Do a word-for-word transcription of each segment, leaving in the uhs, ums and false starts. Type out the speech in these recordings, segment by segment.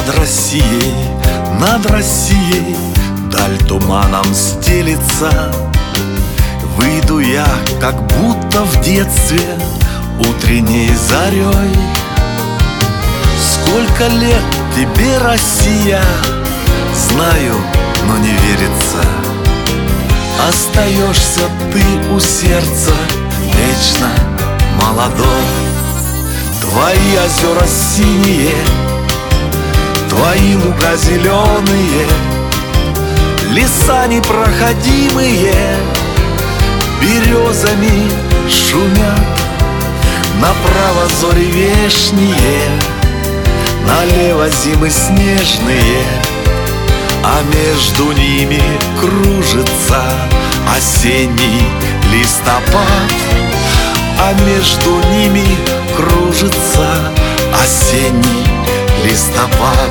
Над Россией, над Россией даль туманом стелится. Выйду я, как будто в детстве, утренней зарей. Сколько лет тебе, Россия? Знаю, но не верится. Остаешься ты у сердца вечно молодой. Твои озера синие, твои луга зеленые, леса непроходимые березами шумят. Направо зори вешние, налево зимы снежные, а между ними кружится осенний листопад. А между ними кружится осенний листопад.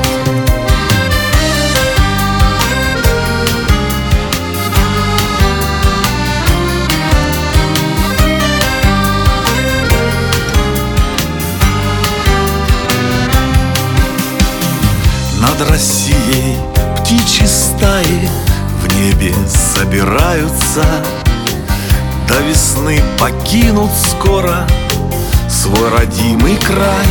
Над Россией птичьи стаи в небе собираются. До весны покинут скоро свой родимый край.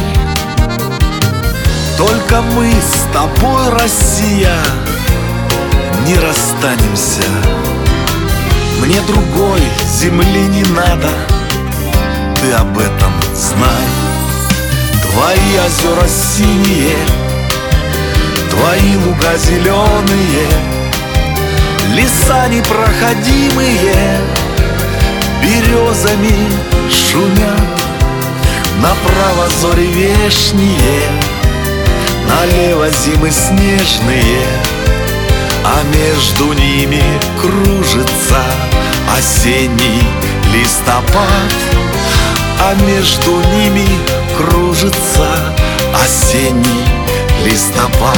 Только мы с тобой, Россия, не расстанемся. Мне другой земли не надо, ты об этом знай. Твои озера синие, твои луга зеленые, леса непроходимые березами шумят. Направо зори вешние, налево зимы снежные, а между ними кружится осенний листопад. А между ними кружится осенний листопад.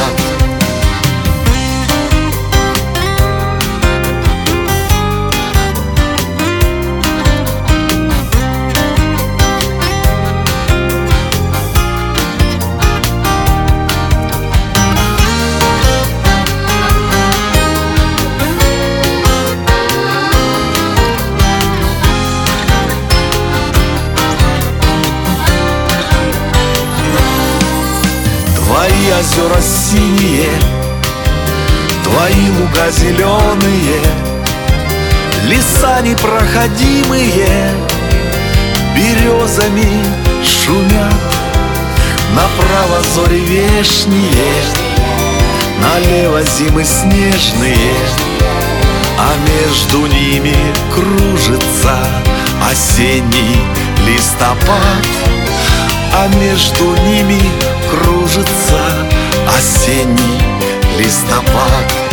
Твои озера синие, твои луга зеленые, леса непроходимые березами шумят. Направо зори вешние, налево зимы снежные, а между ними кружится осенний листопад. А между ними кружится осенний листопад.